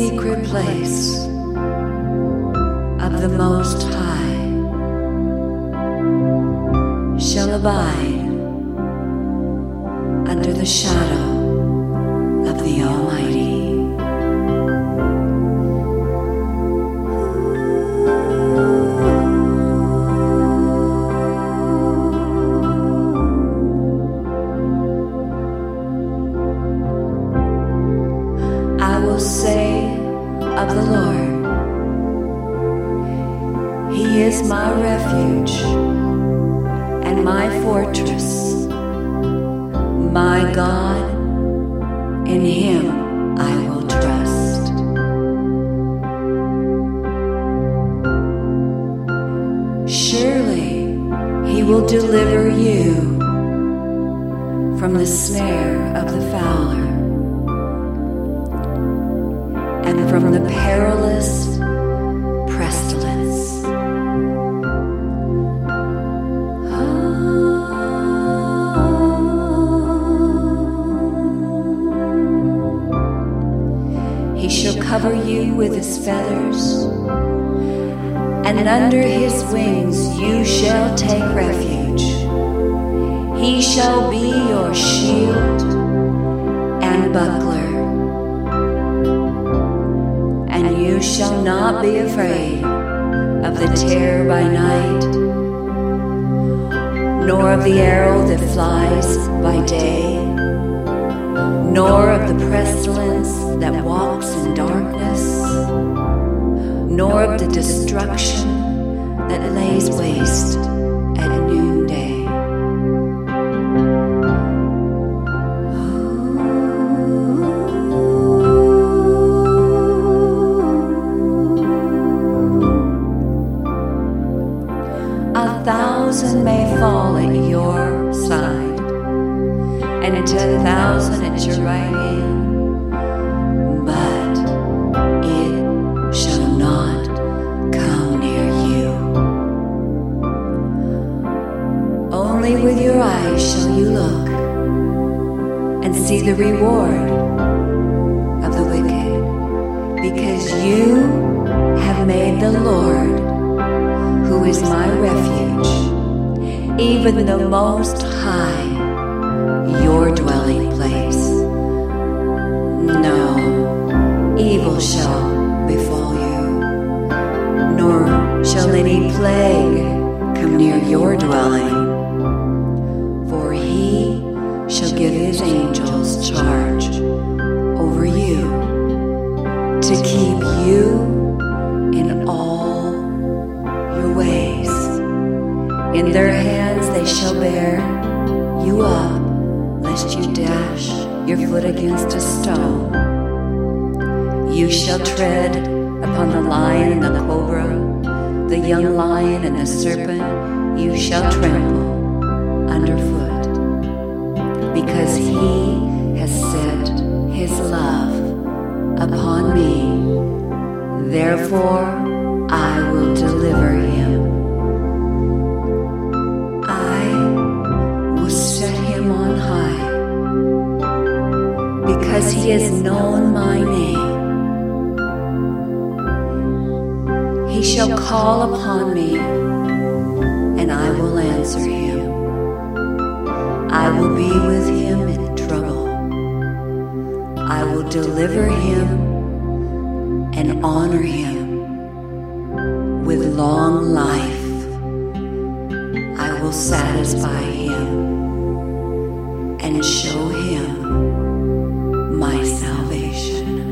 secret place of the Most High shall abide under the shadow of the Almighty. I will say of the Lord, He is my refuge and my fortress, my God, in Him I will trust. Surely He will deliver you from the snare of the fowler and from the perilous pestilence. He shall cover you with His feathers, and under His wings you shall take refuge. He shall be your shield and buckler. And you shall not be afraid of the terror by night, nor of the arrow that flies by day, nor of the pestilence that walks in darkness, nor of the destruction that lays waste at noonday. A thousand may fall at your side, and 10,000 at your right hand, but it shall not come near you. Only with your eyes shall you look and see the reward of the wicked, because you have made the Lord, who is my refuge, even the Most High, your dwelling place. No evil shall befall you, nor shall any plague come near your dwelling. For He shall give His angels charge over you, to keep you in all your ways. In their hands they shall bear you up, lest you dash your foot against a stone. You shall tread upon the lion and the cobra, the young lion and the serpent you shall trample underfoot, because He has set His love upon me. Therefore I will deliver him. I will set him on high, because he has known my name. He shall call upon me, and I will answer him. I will be with him in trouble. I will deliver him and honor him. With long life, I will satisfy him and show him my salvation.